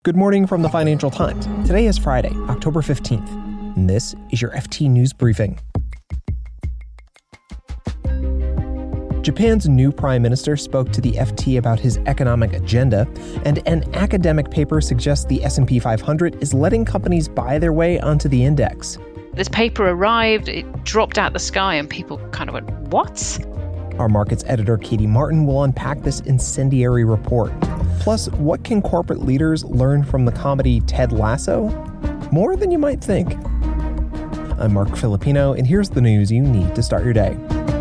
Good morning from the Financial Times. Today is Friday, October 15th, and this is your FT News Briefing. Japan's new prime minister spoke to the FT about his economic agenda, and an academic paper suggests the S&P 500 is letting companies buy their way onto the index. This paper arrived, it dropped out the sky, and people kind of went, what? Our markets editor, Katie Martin, will unpack this incendiary report. Plus, what can corporate leaders learn from the comedy Ted Lasso? More than you might think. I'm Mark Filipino, and here's the news you need to start your day.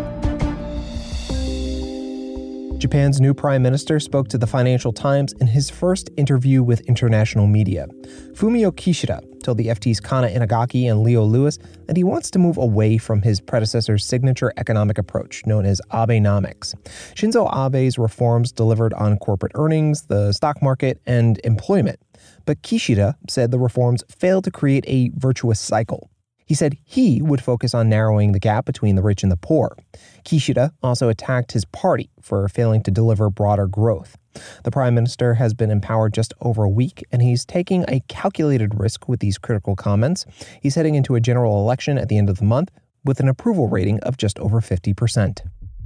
Japan's new prime minister spoke to the Financial Times in his first interview with international media. Fumio Kishida told the FT's Kana Inagaki and Leo Lewis that he wants to move away from his predecessor's signature economic approach known as Abenomics. Shinzo Abe's reforms delivered on corporate earnings, the stock market, and employment. But Kishida said the reforms failed to create a virtuous cycle. He said he would focus on narrowing the gap between the rich and the poor. Kishida also attacked his party for failing to deliver broader growth. The prime minister has been empowered just over a week, and he's taking a calculated risk with these critical comments. He's heading into a general election at the end of the month with an approval rating of just over 50%.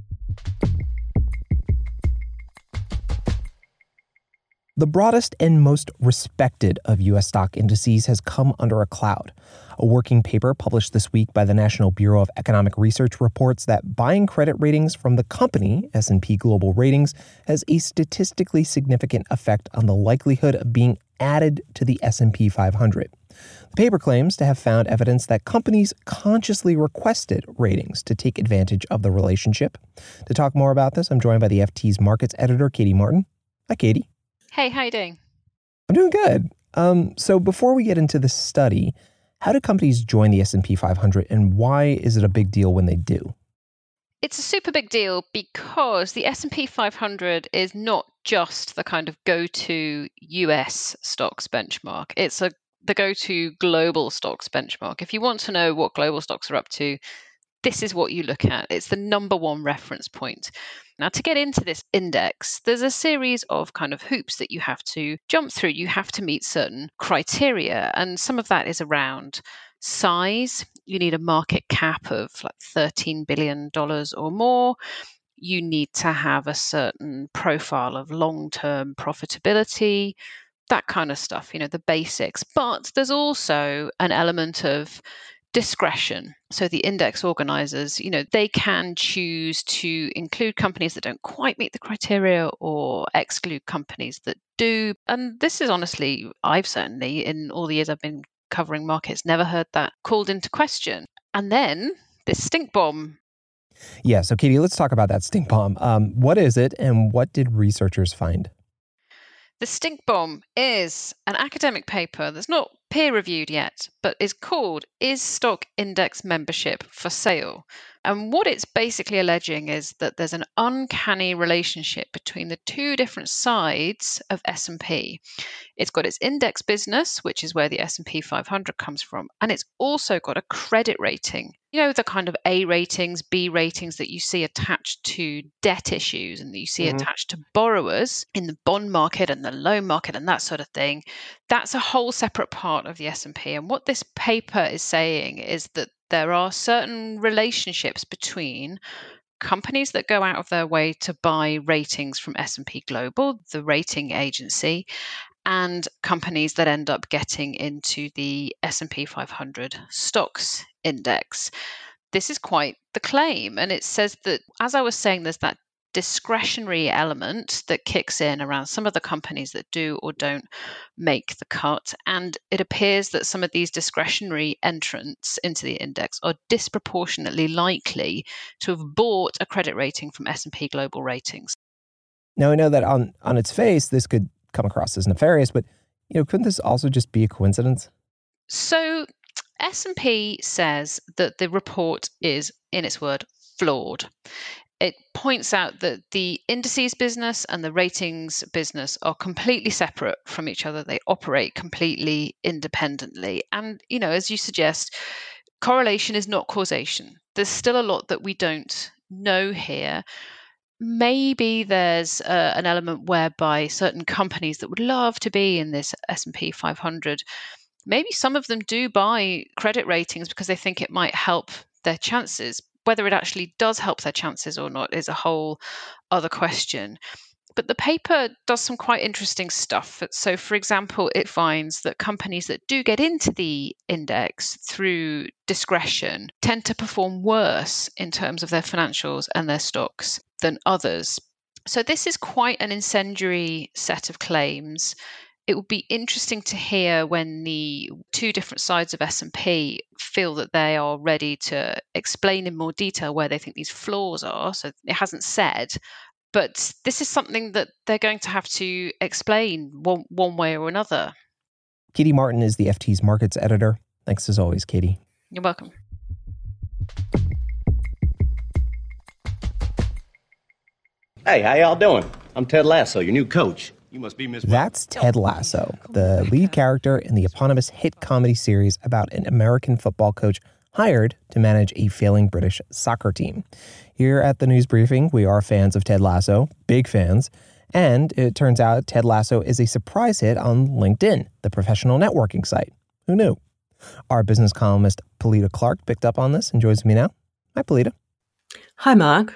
The broadest and most respected of U.S. stock indices has come under a cloud. A working paper published this week by the National Bureau of Economic Research reports that buying credit ratings from the company, S&P Global Ratings, has a statistically significant effect on the likelihood of being added to the S&P 500. The paper claims to have found evidence that companies consciously requested ratings to take advantage of the relationship. To talk more about this, I'm joined by the FT's markets editor, Katie Martin. Hi, Katie. Hey, how you doing? I'm doing good. So before we get into this study, how do companies join the S&P 500 and why is it a big deal when they do? It's a super big deal because the S&P 500 is not just the kind of go-to US stocks benchmark. It's the go-to global stocks benchmark. If you want to know what global stocks are up to, this is what you look at. It's the number one reference point. Now, to get into this index, there's a series of kind of hoops that you have to jump through. You have to meet certain criteria, and some of that is around size. You need a market cap of like $13 billion or more. You need to have a certain profile of long-term profitability, that kind of stuff, the basics. But there's also an element of discretion. So the index organizers, they can choose to include companies that don't quite meet the criteria or exclude companies that do. And this is honestly, I've certainly, in all the years I've been covering markets, never heard that called into question. And then this stink bomb. Yeah, so Katie, let's talk about that stink bomb. What is it and what did researchers find? The stink bomb is an academic paper that's not peer-reviewed yet, but is called Is Stock Index Membership for Sale? And what it's basically alleging is that there's an uncanny relationship between the two different sides of S&P. It's got its index business, which is where the S&P 500 comes from, and it's also got a credit rating. The kind of A ratings, B ratings that you see attached to debt issues and that you see attached to borrowers in the bond market and the loan market and that sort of thing. That's a whole separate part of the S&P. And what this paper is saying is that there are certain relationships between companies that go out of their way to buy ratings from S&P Global, the rating agency, and companies that end up getting into the S&P 500 stocks index. This is quite the claim. And it says that, as I was saying, there's that discretionary element that kicks in around some of the companies that do or don't make the cut. And it appears that some of these discretionary entrants into the index are disproportionately likely to have bought a credit rating from S&P Global Ratings. Now, I know that on its face, this could come across as nefarious, but couldn't this also just be a coincidence? So S&P says that the report is, in its word, flawed. It points out that the indices business and the ratings business are completely separate from each other. They operate completely independently. And, as you suggest, correlation is not causation. There's still a lot that we don't know here. maybe there's an element whereby certain companies that would love to be in this S&P 500, maybe some of them do buy credit ratings because they think it might help their chances. Whether it actually does help their chances or not is a whole other question. But the paper does some quite interesting stuff. So, for example, it finds that companies that do get into the index through discretion tend to perform worse in terms of their financials and their stocks than others. So this is quite an incendiary set of claims. It would be interesting to hear when the two different sides of S&P feel that they are ready to explain in more detail where they think these flaws are. So it hasn't said, but this is something that they're going to have to explain one way or another. Katie Martin is the FT's markets editor. Thanks as always, Katie. You're welcome. Hey, how y'all doing? I'm Ted Lasso, your new coach. You must be Miss. That's Ted Lasso, the lead character in the eponymous hit comedy series about an American football coach hired to manage a failing British soccer team. Here at the news briefing, we are fans of Ted Lasso, big fans, and it turns out Ted Lasso is a surprise hit on LinkedIn, the professional networking site. Who knew? Our business columnist, Polita Clark, picked up on this and joins me now. Hi, Polita. Hi, Mark.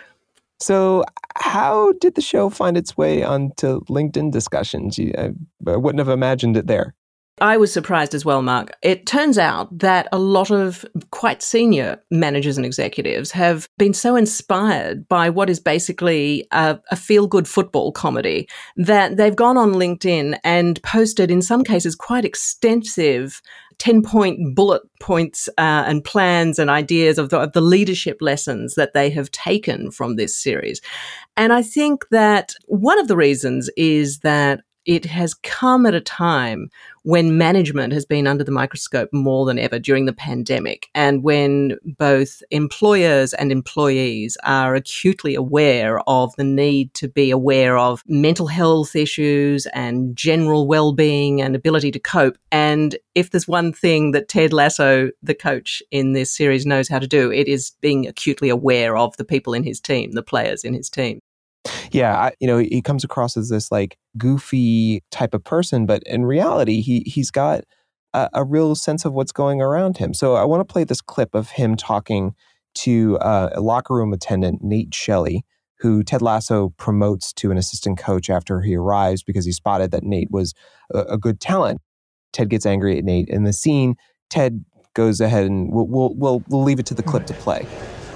So how did the show find its way onto LinkedIn discussions? I wouldn't have imagined it there. I was surprised as well, Mark. It turns out that a lot of quite senior managers and executives have been so inspired by what is basically a feel-good football comedy that they've gone on LinkedIn and posted, in some cases, quite extensive 10-point bullet points and plans and ideas of the leadership lessons that they have taken from this series. And I think that one of the reasons is that it has come at a time when management has been under the microscope more than ever during the pandemic, and when both employers and employees are acutely aware of the need to be aware of mental health issues and general well-being and ability to cope. And if there's one thing that Ted Lasso, the coach in this series, knows how to do, it is being acutely aware of the people in his team, the players in his team. Yeah, he comes across as this like goofy type of person, but in reality, he's got a real sense of what's going around him. So I want to play this clip of him talking to a locker room attendant, Nate Shelley, who Ted Lasso promotes to an assistant coach after he arrives because he spotted that Nate was a good talent. Ted gets angry at Nate. In the scene, Ted goes ahead and we'll leave it to the clip to play.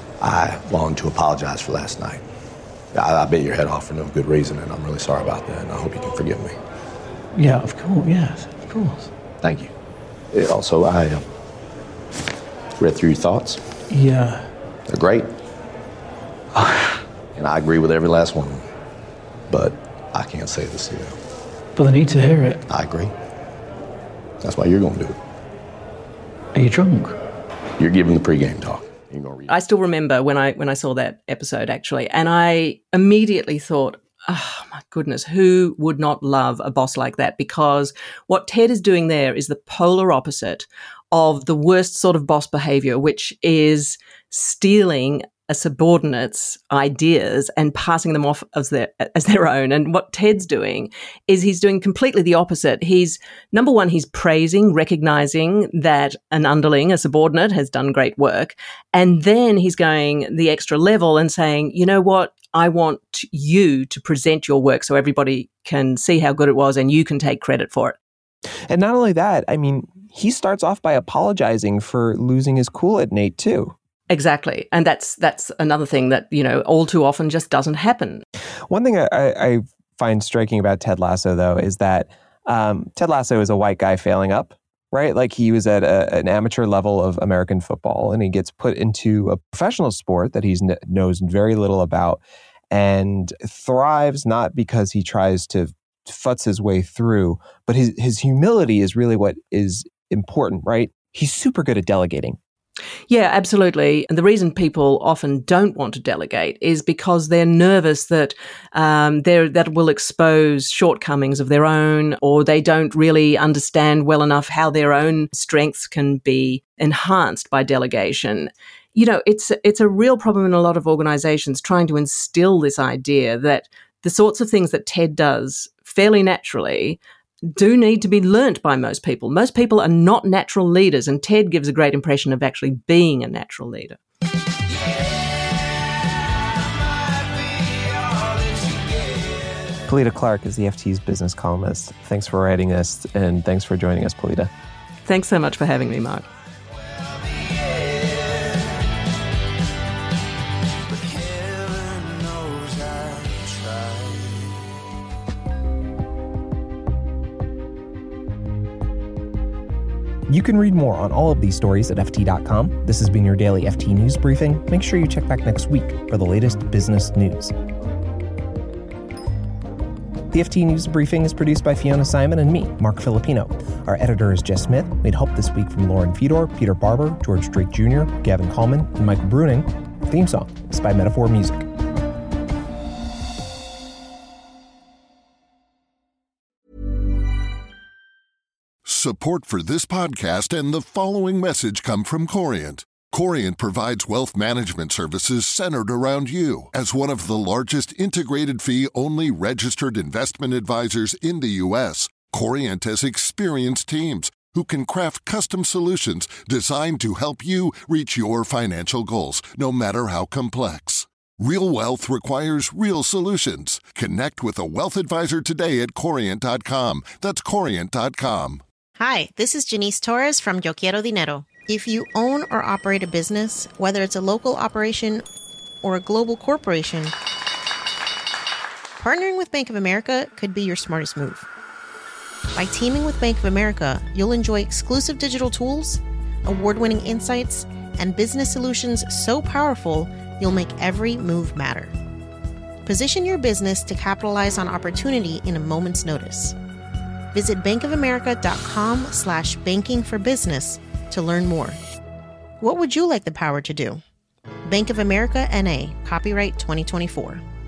I long to apologize for last night. I bit your head off for no good reason, and I'm really sorry about that, and I hope you can forgive me. Yeah, of course, yes, of course. Thank you. Also, I read through your thoughts. Yeah. They're great. And I agree with every last one of them. But I can't say this to you. But I need to hear it. I agree. That's why you're going to do it. Are you drunk? You're giving the pregame talk. I still remember when I saw that episode, actually, and I immediately thought, oh, my goodness, who would not love a boss like that? Because what Ted is doing there is the polar opposite of the worst sort of boss behavior, which is stealing a subordinate's ideas and passing them off as their own. And what Ted's doing is he's doing completely the opposite. He's, number one, he's praising, recognizing that an underling, a subordinate, has done great work. And then he's going the extra level and saying, you know what? I want you to present your work so everybody can see how good it was and you can take credit for it. And not only that, I mean, he starts off by apologizing for losing his cool at Nate, too. Exactly. And that's another thing that, all too often just doesn't happen. One thing I find striking about Ted Lasso, though, is that Ted Lasso is a white guy failing up, right? Like he was at an amateur level of American football and he gets put into a professional sport that he knows very little about and thrives not because he tries to futz his way through, but his humility is really what is important, right? He's super good at delegating. Yeah, absolutely. And the reason people often don't want to delegate is because they're nervous that that will expose shortcomings of their own, or they don't really understand well enough how their own strengths can be enhanced by delegation. it's a real problem in a lot of organizations trying to instill this idea that the sorts of things that Ted does fairly naturally do need to be learnt by most people. Most people are not natural leaders, and Ted gives a great impression of actually being a natural leader. Polita Clark is the FT's business columnist. Thanks for writing this, and thanks for joining us, Polita. Thanks so much for having me, Mark. You can read more on all of these stories at FT.com. This has been your daily FT News Briefing. Make sure you check back next week for the latest business news. The FT News Briefing is produced by Fiona Simon and me, Mark Filipino. Our editor is Jess Smith. We had help this week from Lauren Fedor, Peter Barber, George Drake Jr., Gavin Coleman, and Michael Bruning. The theme song is by Metaphor Music. Support for this podcast and the following message come from Corient. Corient provides wealth management services centered around you. As one of the largest integrated fee-only registered investment advisors in the U.S., Corient has experienced teams who can craft custom solutions designed to help you reach your financial goals, no matter how complex. Real wealth requires real solutions. Connect with a wealth advisor today at Corient.com. That's Corient.com. Hi, this is Janice Torres from Yo Quiero Dinero. If you own or operate a business, whether it's a local operation or a global corporation, partnering with Bank of America could be your smartest move. By teaming with Bank of America, you'll enjoy exclusive digital tools, award-winning insights, and business solutions so powerful you'll make every move matter. Position your business to capitalize on opportunity in a moment's notice. Visit bankofamerica.com/bankingforbusiness to learn more. What would you like the power to do? Bank of America, N.A., copyright 2024.